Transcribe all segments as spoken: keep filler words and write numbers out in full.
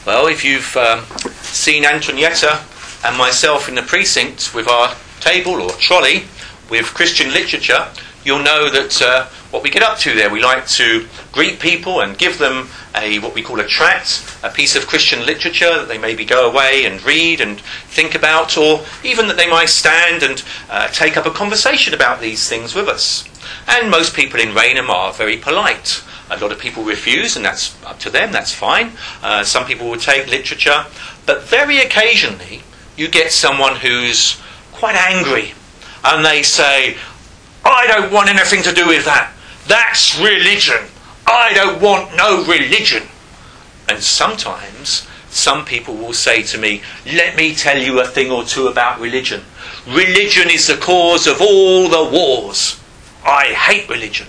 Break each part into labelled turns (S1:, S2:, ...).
S1: Well, if you've um, seen Antonietta and myself in the precinct with our table or trolley with Christian literature, you'll know that uh, what we get up to there, we like to greet people and give them a what we call a tract, a piece of Christian literature that they maybe go away and read and think about, or even that they might stand and uh, take up a conversation about these things with us. And most people in Rainham are very polite. A lot of people refuse, and that's up to them, that's fine. Uh, some people will take literature, but very occasionally you get someone who's quite angry, and they say, I don't want anything to do with that. That's religion. I don't want no religion. And sometimes some people will say to me, let me tell you a thing or two about religion. Religion is the cause of all the wars. I hate religion.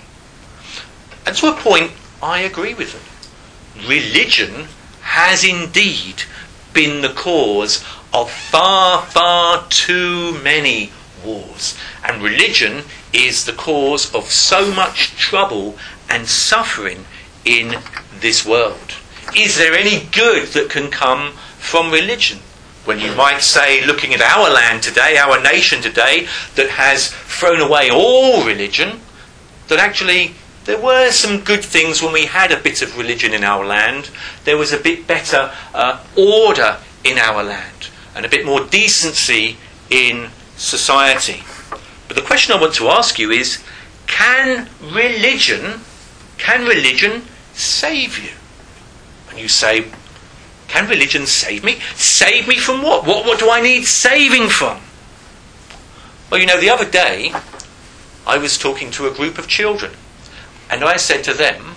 S1: And to a point, I agree with them. Religion has indeed been the cause of far, far too many wars. And religion is the cause of so much trouble and suffering in this world. Is there any good that can come from religion? When you might say, looking at our land today, our nation today, that has thrown away all religion, that actually there were some good things when we had a bit of religion in our land. There was a bit better uh, order in our land and a bit more decency in society. But the question I want to ask you is, can religion, can religion save you? And you say, can religion save me? Save me from what? What, what do I need saving from? Well, you know, the other day I was talking to a group of children, and I said to them,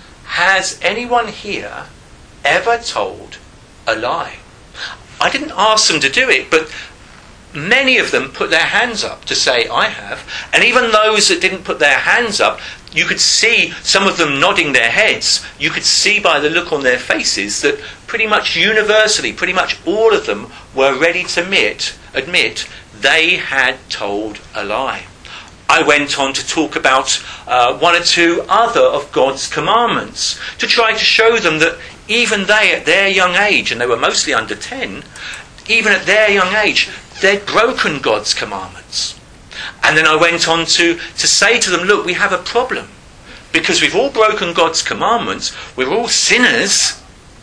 S1: has anyone here ever told a lie? I didn't ask them to do it, but many of them put their hands up to say, I have. And even those that didn't put their hands up, you could see some of them nodding their heads. You could see by the look on their faces that pretty much universally, pretty much all of them were ready to admit, admit they had told a lie. I went on to talk about uh, one or two other of God's commandments to try to show them that even they, at their young age, and they were mostly under ten, even at their young age, they'd broken God's commandments. And then I went on to, to say to them, look, we have a problem. Because we've all broken God's commandments, we're all sinners,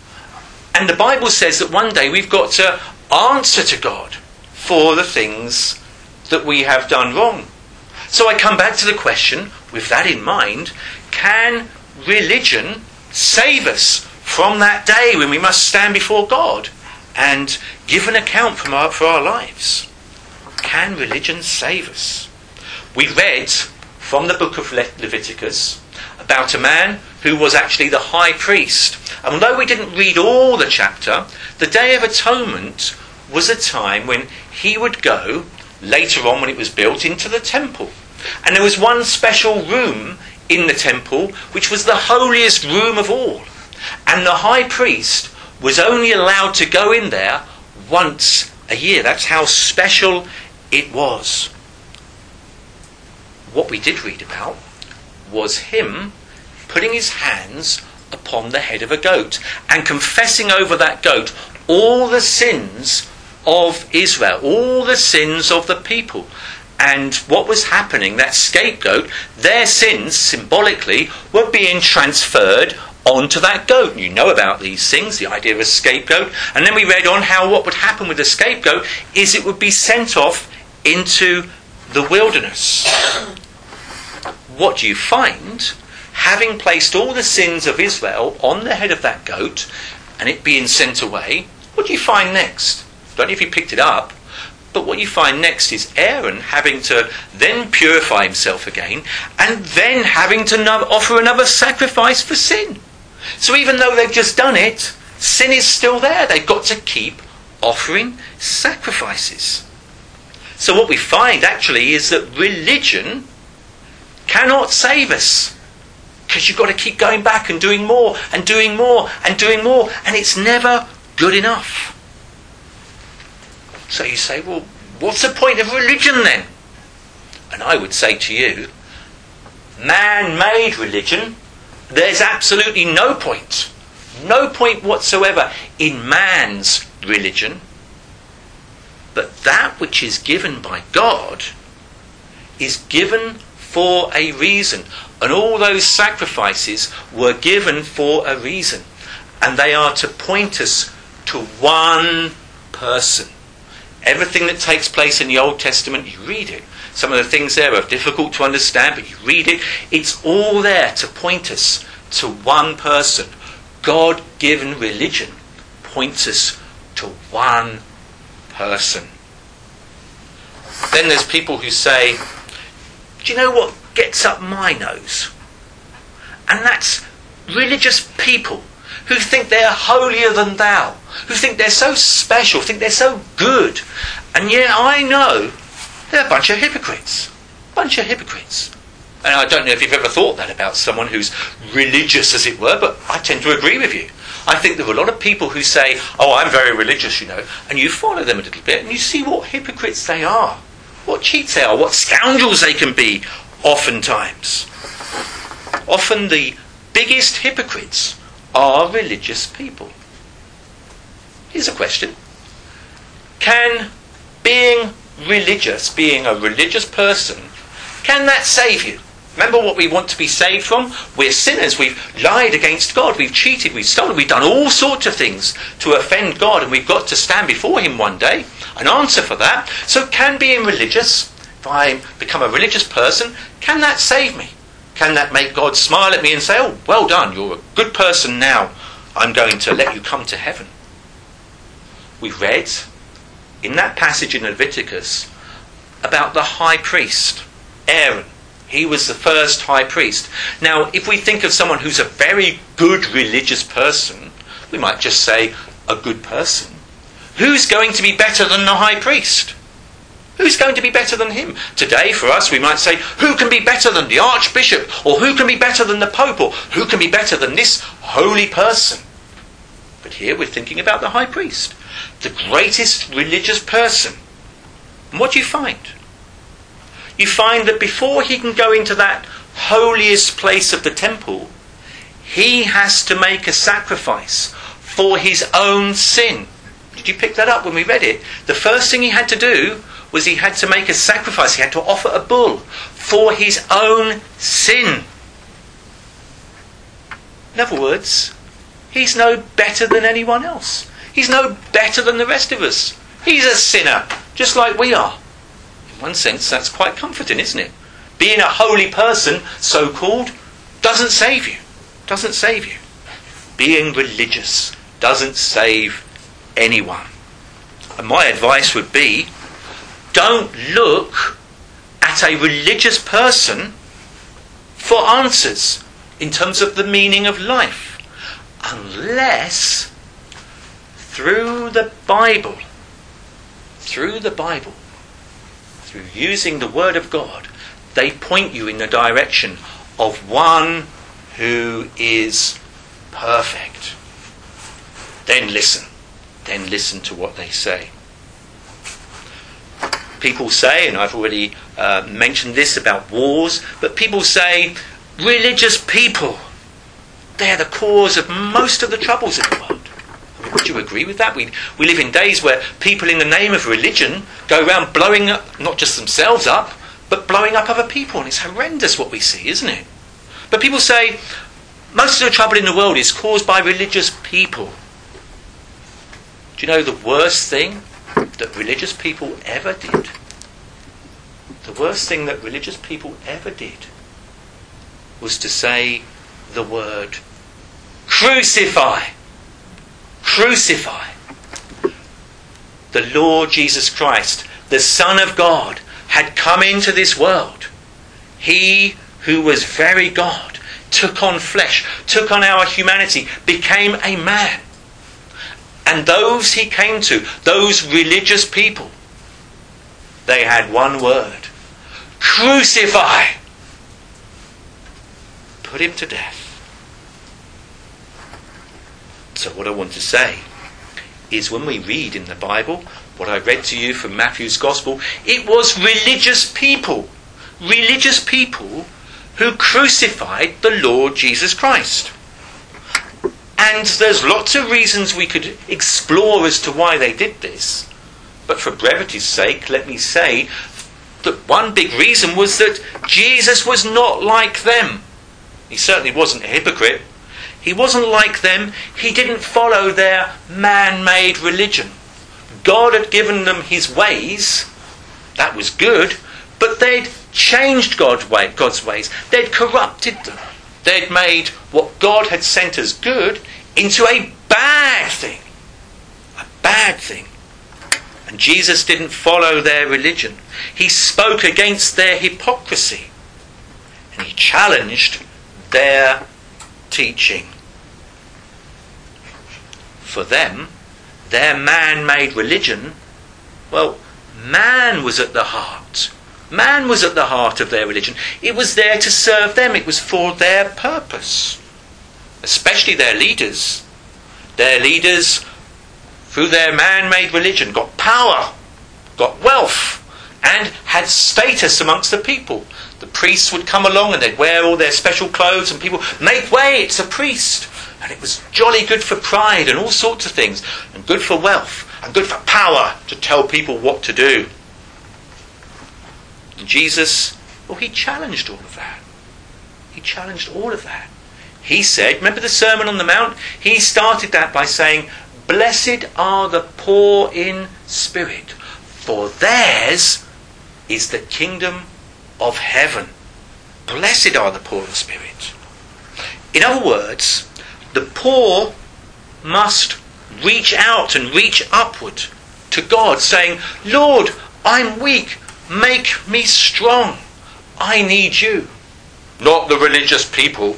S1: and the Bible says that one day we've got to answer to God for the things that we have done wrong. So I come back to the question, with that in mind, can religion save us from that day when we must stand before God and give an account from our, for our lives? Can religion save us? We read from the book of Le- Leviticus about a man who was actually the high priest. And although we didn't read all the chapter, the Day of Atonement was a time when he would go, later on when it was built, into the temple. And there was one special room in the temple which was the holiest room of all. And the high priest was only allowed to go in there once a year. That's how special it was. What we did read about was him putting his hands upon the head of a goat and confessing over that goat all the sins of Israel, all the sins of the people. And what was happening, that scapegoat, their sins symbolically were being transferred onto that goat. You know about these things, the idea of a scapegoat. And then we read on how what would happen with the scapegoat is it would be sent off into the wilderness. What do you find? Having placed all the sins of Israel on the head of that goat and it being sent away, what do you find next? I don't know if he picked it up, but what you find next is Aaron having to then purify himself again and then having to no- offer another sacrifice for sin. So even though they've just done it, sin is still there. They've got to keep offering sacrifices. So what we find actually is that religion cannot save us, because you've got to keep going back and doing more and doing more and doing more, and it's never good enough. So you say, well, what's the point of religion then? And I would say to you, man-made religion, there's absolutely no point. No no point whatsoever in man's religion, but that which is given by God is given for a reason. And all those sacrifices were given for a reason. And they are to point us to one person. Everything that takes place in the Old Testament, you read it. Some of the things there are difficult to understand, but you read it. It's all there to point us to one person. God-given religion points us to one person. Then there's people who say, do you know what gets up my nose? And that's religious people who think they're holier than thou, who think they're so special, think they're so good. And yet I know they're a bunch of hypocrites. Bunch of hypocrites. And I don't know if you've ever thought that about someone who's religious, as it were, but I tend to agree with you. I think there are a lot of people who say, oh, I'm very religious, you know, and you follow them a little bit and you see what hypocrites they are, what cheats they are, what scoundrels they can be oftentimes. Often the biggest hypocrites are religious people. Here's a question. Can being religious, being a religious person, can that save you? Remember what we want to be saved from? We're sinners. We've lied against God. We've cheated. We've stolen. We've done all sorts of things to offend God, and we've got to stand before him one day and answer for that. So can being religious, if I become a religious person, can that save me? Can that make God smile at me and say, oh, well done, you're a good person now. I'm going to let you come to heaven. We read in that passage in Leviticus about the high priest, Aaron. He was the first high priest. Now, if we think of someone who's a very good religious person, we might just say a good person. Who's going to be better than the high priest? Who's going to be better than him? Today, for us, we might say, who can be better than the archbishop? Or who can be better than the pope? Or who can be better than this holy person? But here we're thinking about the high priest, the greatest religious person. And what do you find? You find that before he can go into that holiest place of the temple, he has to make a sacrifice for his own sin. Did you pick that up when we read it? The first thing he had to do was he had to make a sacrifice. He had to offer a bull for his own sin. In other words, he's no better than anyone else. He's no better than the rest of us. He's a sinner, just like we are. In one sense, that's quite comforting, isn't it? Being a holy person, so-called, doesn't save you. Doesn't save you. Being religious doesn't save anyone. And my advice would be, don't look at a religious person for answers in terms of the meaning of life, unless through the Bible, through the Bible, through using the Word of God, they point you in the direction of one who is perfect. Then listen. Then listen to what they say. People say, and I've already uh, mentioned this about wars, but people say religious people, they're the cause of most of the troubles in the world. I mean, would you agree with that? We, we live in days where people in the name of religion go around blowing up, not just themselves up, but blowing up other people. And it's horrendous what we see, isn't it? But people say most of the trouble in the world is caused by religious people. Do you know the worst thing that religious people ever did? The worst thing that religious people ever did was to say the word crucify. Crucify. The Lord Jesus Christ, the Son of God, had come into this world. He who was very God took on flesh, took on our humanity, became a man. And those he came to, those religious people, they had one word: crucify. Put him to death. So what I want to say is, when we read in the Bible, what I read to you from Matthew's Gospel, it was religious people, religious people who crucified the Lord Jesus Christ. And there's lots of reasons we could explore as to why they did this. But for brevity's sake, let me say that one big reason was that Jesus was not like them. He certainly wasn't a hypocrite. He wasn't like them. He didn't follow their man-made religion. God had given them his ways. That was good. But they'd changed God's ways. They'd corrupted them. They'd made what God had sent as good into a bad thing. A bad thing. And Jesus didn't follow their religion. He spoke against their hypocrisy. And he challenged their teaching. For them, their man-made religion, well, man was at the heart. Man was at the heart of their religion. It was there to serve them. It was for their purpose. Especially their leaders. Their leaders, through their man-made religion, got power, got wealth, and had status amongst the people. The priests would come along and they'd wear all their special clothes and people, make way, it's a priest. And it was jolly good for pride and all sorts of things. And good for wealth and good for power to tell people what to do. And Jesus, well, he challenged all of that. He challenged all of that. He said, remember the Sermon on the Mount? He started that by saying, blessed are the poor in spirit, for theirs is the kingdom of heaven. Blessed are the poor in spirit. In other words, the poor must reach out and reach upward to God, saying, Lord, I'm weak. Make me strong. I need you. Not the religious people.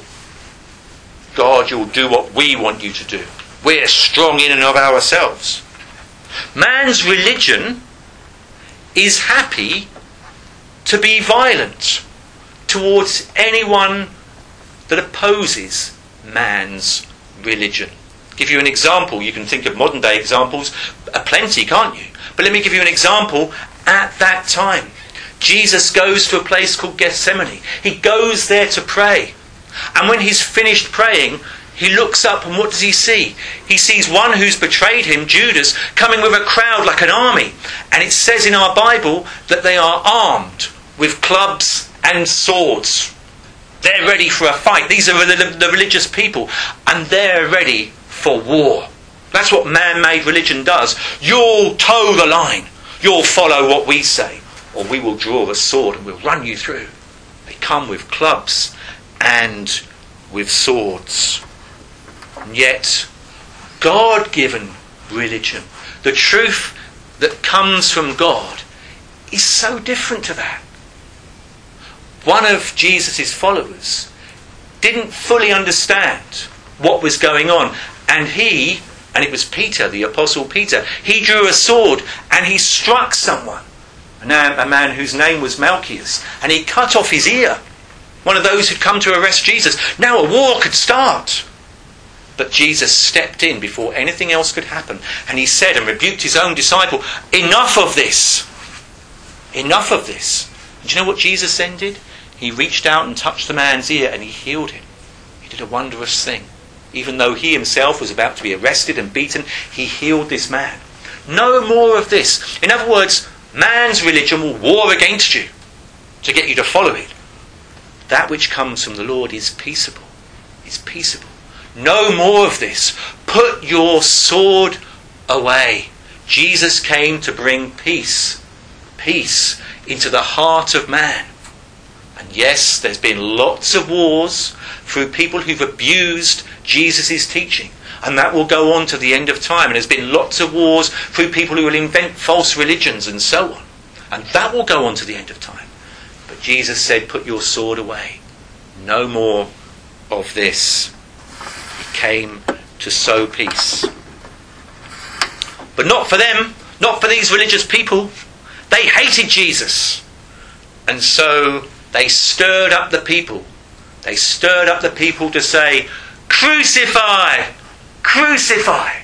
S1: God, you'll do what we want you to do. We're strong in and of ourselves. Man's religion is happy to be violent towards anyone that opposes man's religion. Give you an example. You can think of modern day examples aplenty, can't you? But let me give you an example. At that time, Jesus goes to a place called Gethsemane. He goes there to pray. And when he's finished praying, he looks up and what does he see? He sees one who's betrayed him, Judas, coming with a crowd like an army. And it says in our Bible that they are armed with clubs and swords. They're ready for a fight. These are the, the religious people. And they're ready for war. That's what man-made religion does. You'll toe the line. You'll follow what we say. Or we will draw the sword and we'll run you through. They come with clubs and with swords. And yet, God-given religion, the truth that comes from God, is so different to that. One of Jesus' followers didn't fully understand what was going on. And he, and it was Peter, the Apostle Peter, he drew a sword and he struck someone. A man, a man whose name was Malchus. And he cut off his ear. One of those who'd come to arrest Jesus. Now a war could start. But Jesus stepped in before anything else could happen. And he said and rebuked his own disciple, enough of this. Enough of this. And do you know what Jesus then did? He reached out and touched the man's ear and he healed him. He did a wondrous thing. Even though he himself was about to be arrested and beaten, he healed this man. No more of this. In other words, man's religion will war against you to get you to follow it. That which comes from the Lord is peaceable. It's peaceable. No more of this. Put your sword away. Jesus came to bring peace. Peace into the heart of man. And yes, there's been lots of wars through people who've abused Jesus' teaching. And that will go on to the end of time. And there's been lots of wars through people who will invent false religions and so on. And that will go on to the end of time. But Jesus said, put your sword away. No more of this. He came to sow peace. But not for them. Not for these religious people. They hated Jesus. And so they stirred up the people. They stirred up the people to say, crucify! Crucify!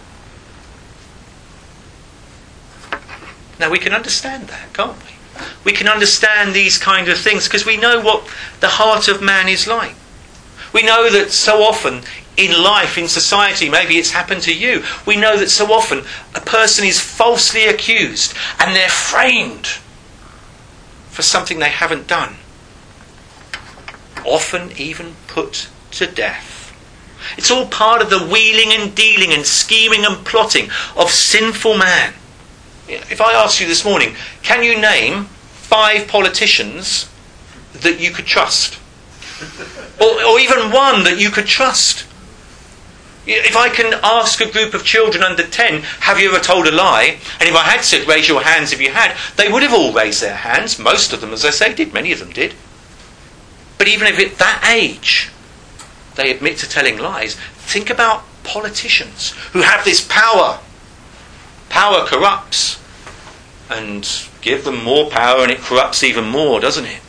S1: Now we can understand that, can't we? We can understand these kind of things because we know what the heart of man is like. We know that so often in life, in society, maybe it's happened to you. We know that so often a person is falsely accused and they're framed for something they haven't done. Often even put to death. It's all part of the wheeling and dealing and scheming and plotting of sinful man. If I asked you this morning, can you name five politicians that you could trust? Or, or even one that you could trust? If I can ask a group of children under ten, have you ever told a lie? And if I had said, raise your hands if you had, they would have all raised their hands. Most of them, as I say, did. Many of them did. But even if at that age they admit to telling lies, think about politicians who have this power. Power corrupts. And give them more power and it corrupts even more, doesn't it?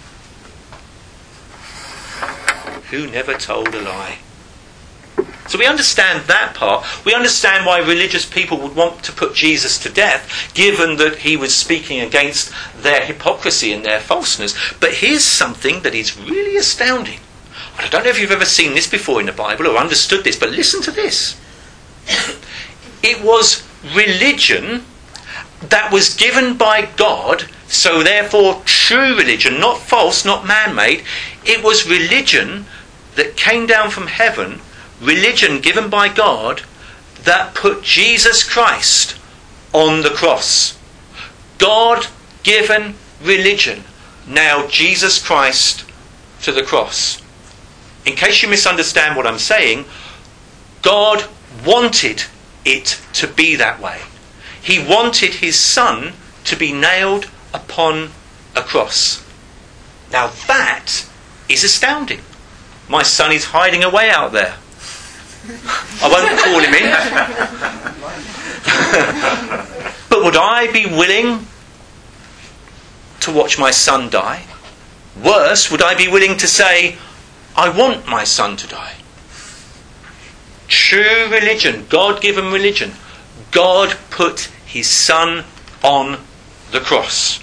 S1: Who never told a lie? So we understand that part. We understand why religious people would want to put Jesus to death, given that he was speaking against their hypocrisy and their falseness. But here's something that is really astounding. I don't know if you've ever seen this before in the Bible or understood this, but listen to this. It was religion that was given by God, so therefore true religion, not false, not man-made. It was religion that came down from heaven, religion given by God, that put Jesus Christ on the cross. God-given religion nailed Jesus Christ to the cross. In case you misunderstand what I'm saying, God wanted it to be that way. He wanted his son to be nailed upon a cross. Now that is astounding. My son is hiding away out there. I won't call him in. But would I be willing to watch my son die? Worse, would I be willing to say, I want my son to die? True religion, God-given religion. God put his son on the cross.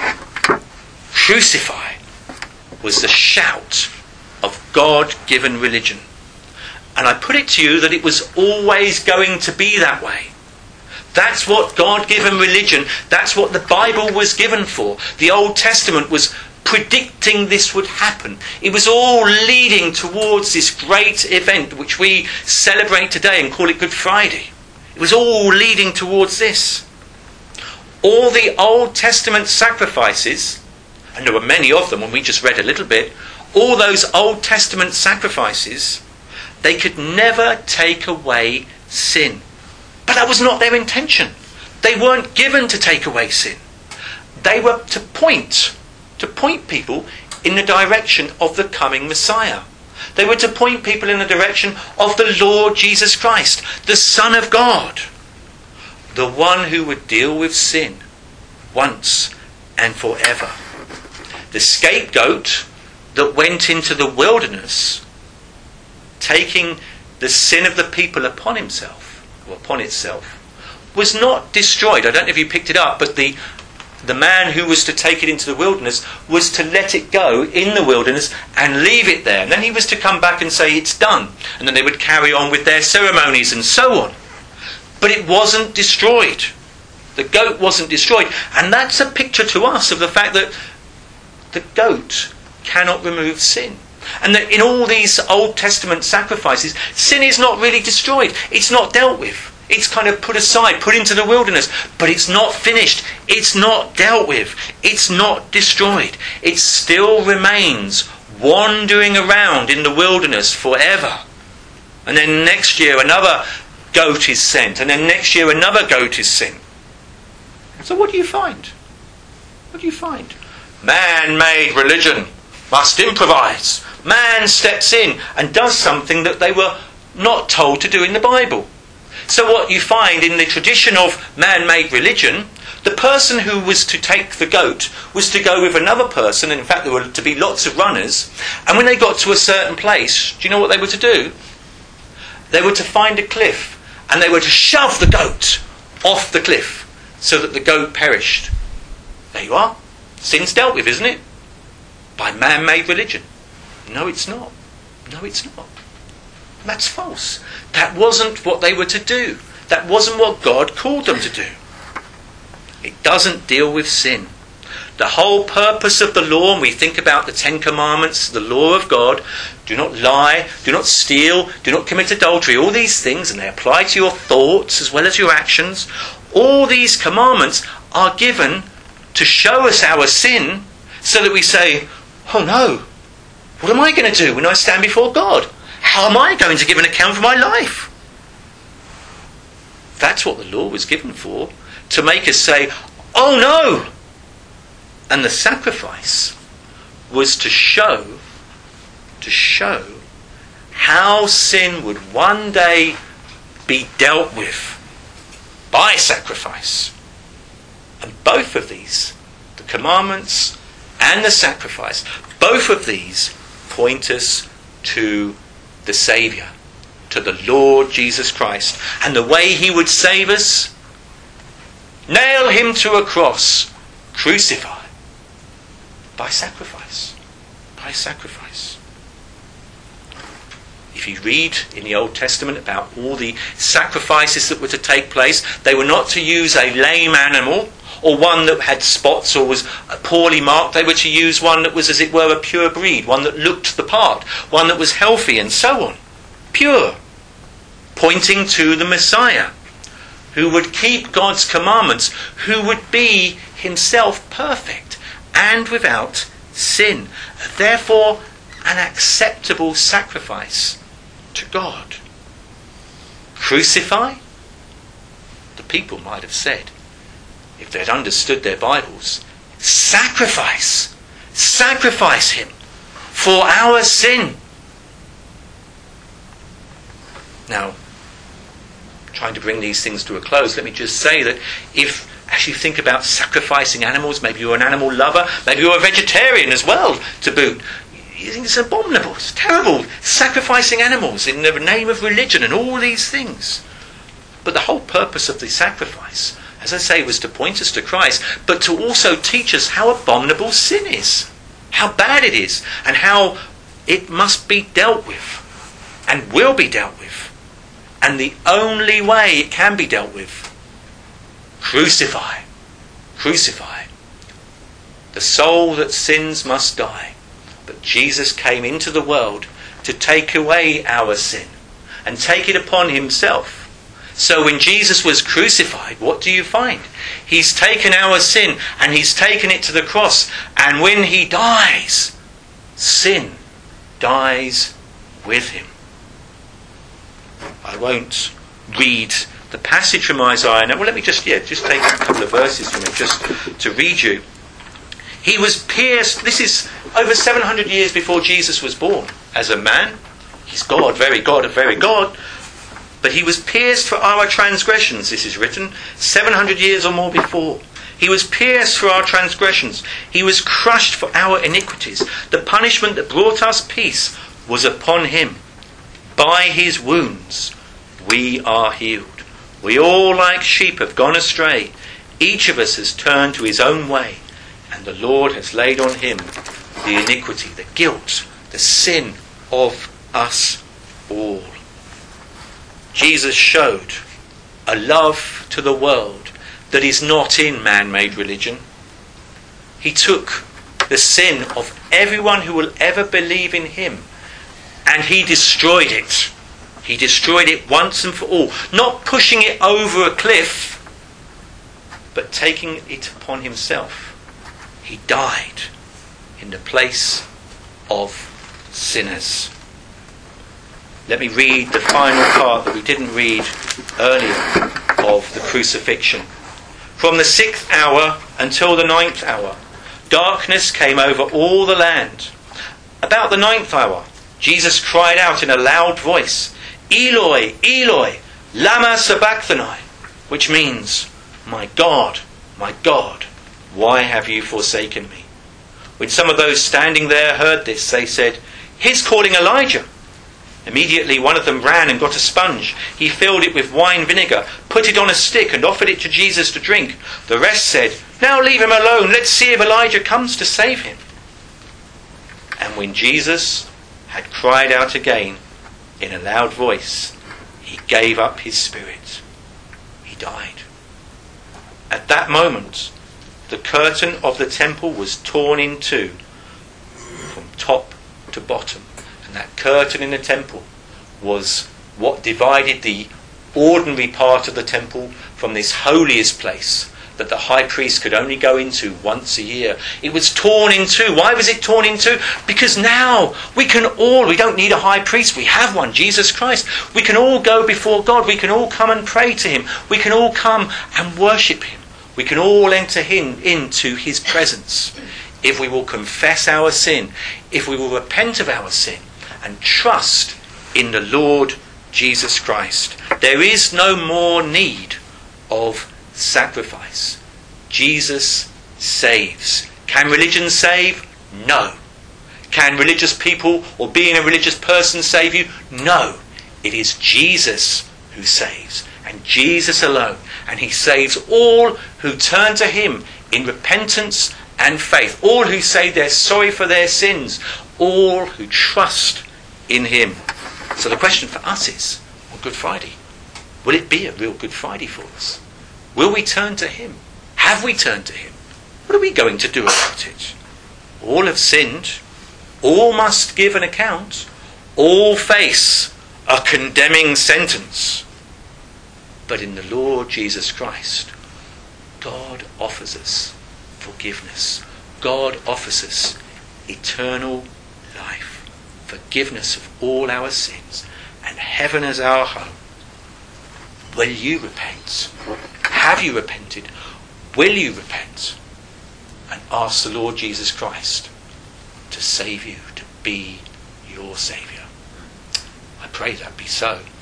S1: Crucify was the shout of God-given religion. And I put it to you that it was always going to be that way. That's what God-given religion, that's what the Bible was given for. The Old Testament was predicting this would happen. It was all leading towards this great event which we celebrate today and call it Good Friday. It was all leading towards this. All the Old Testament sacrifices, and there were many of them when we just read a little bit, all those Old Testament sacrifices, they could never take away sin. But that was not their intention. They weren't given to take away sin. They were to point, to point people in the direction of the coming Messiah. They were to point people in the direction of the Lord Jesus Christ, the Son of God, the one who would deal with sin once and forever. The scapegoat that went into the wilderness, taking the sin of the people upon himself, or upon itself, was not destroyed. I don't know if you picked it up, but the the man who was to take it into the wilderness was to let it go in the wilderness and leave it there. And then he was to come back and say, it's done. And then they would carry on with their ceremonies and so on. But it wasn't destroyed. The goat wasn't destroyed. And that's a picture to us of the fact that the goat cannot remove sin. And that in all these Old Testament sacrifices, sin is not really destroyed. It's not dealt with. It's kind of put aside, put into the wilderness. But it's not finished. It's not dealt with. It's not destroyed. It still remains wandering around in the wilderness forever. And then next year another goat is sent. And then next year another goat is sent. So what do you find? What do you find? Man-made religion must improvise. Man steps in and does something that they were not told to do in the Bible. So what you find in the tradition of man-made religion, the person who was to take the goat was to go with another person, and in fact there were to be lots of runners, and when they got to a certain place, do you know what they were to do? They were to find a cliff, and they were to shove the goat off the cliff, so that the goat perished. There you are. Sin's dealt with, isn't it? By man-made religion. No, it's not. No, it's not. That's false. That wasn't what they were to do. That wasn't what God called them to do. It doesn't deal with sin. The whole purpose of the law, and we think about the Ten Commandments, the law of God, do not lie, do not steal, do not commit adultery, all these things, and they apply to your thoughts as well as your actions. All these commandments are given to show us our sin so that we say, oh no, what am I going to do when I stand before God? How am I going to give an account for my life? That's what the law was given for, to make us say, oh no! And the sacrifice was to show, to show how sin would one day be dealt with by sacrifice. And both of these, the commandments and the sacrifice, both of these point us to the Saviour, to the Lord Jesus Christ. And the way he would save us, nail him to a cross, crucify. By sacrifice. By sacrifice. If you read in the Old Testament about all the sacrifices that were to take place, they were not to use a lame animal or one that had spots or was poorly marked. They were to use one that was, as it were, a pure breed, one that looked the part, one that was healthy, and so on. Pure. Pointing to the Messiah, who would keep God's commandments, who would be himself perfect and without sin. Therefore, an acceptable sacrifice to God. Crucify? The people might have said, if they'd understood their Bibles, sacrifice! Sacrifice him for our sin. Now, trying to bring these things to a close, let me just say that if, as you think about sacrificing animals, maybe you're an animal lover, maybe you're a vegetarian as well, to boot, you think it's abominable, it's terrible, sacrificing animals in the name of religion and all these things. But the whole purpose of the sacrifice, as I say, was to point us to Christ, but to also teach us how abominable sin is, how bad it is, and how it must be dealt with, and will be dealt with. And the only way it can be dealt with, crucify. Crucify. The soul that sins must die. But Jesus came into the world to take away our sin and take it upon himself. So when Jesus was crucified, what do you find? He's taken our sin and he's taken it to the cross. And when he dies, sin dies with him. I won't read the passage from Isaiah. Now, well, let me just, yeah, just take a couple of verses from it, just to read you. He was pierced, this is over seven hundred years before Jesus was born. As a man, he's God, very God of very God. But he was pierced for our transgressions, this is written, seven hundred years or more before. He was pierced for our transgressions. He was crushed for our iniquities. The punishment that brought us peace was upon him. By his wounds we are healed. We all like sheep have gone astray. Each of us has turned to his own way. And the Lord has laid on him the iniquity, the guilt, the sin of us all. Jesus showed a love to the world that is not in man-made religion. He took the sin of everyone who will ever believe in him and he destroyed it. He destroyed it once and for all. Not pushing it over a cliff, but taking it upon himself. He died in the place of sinners. Let me read the final part that we didn't read earlier of the crucifixion. From the sixth hour until the ninth hour, darkness came over all the land. About the ninth hour, Jesus cried out in a loud voice, Eloi, Eloi, lama sabachthani, which means, my God, my God, why have you forsaken me? When some of those standing there heard this, they said, he's calling Elijah. Immediately one of them ran and got a sponge. He filled it with wine vinegar, put it on a stick and offered it to Jesus to drink. The rest said, now leave him alone, let's see if Elijah comes to save him. And when Jesus had cried out again, in a loud voice, he gave up his spirit. He died. At that moment, the curtain of the temple was torn in two from top to bottom. And that curtain in the temple was what divided the ordinary part of the temple from this holiest place that the high priest could only go into once a year. It was torn in two. Why was it torn in two? Because now we can all, we don't need a high priest, we have one, Jesus Christ. We can all go before God, we can all come and pray to him, we can all come and worship him, we can all enter him into his presence. If we will confess our sin, if we will repent of our sin and trust in the Lord Jesus Christ, there is no more need of sacrifice. Jesus saves. Can religion save? No. Can religious people or being a religious person save you? No. It is Jesus who saves, and Jesus alone. And he saves all who turn to him in repentance and faith. All who say they're sorry for their sins. All who trust in him. So the question for us is, on Good Friday, will it be a real Good Friday for us? Will we turn to him? Have we turned to him? What are we going to do about it? All have sinned. All must give an account. All face a condemning sentence. But in the Lord Jesus Christ, God offers us forgiveness. God offers us eternal life, forgiveness of all our sins, and heaven as our home. Will you repent? Have you repented? Will you repent? And ask the Lord Jesus Christ to save you, to be your Saviour. I pray that be so.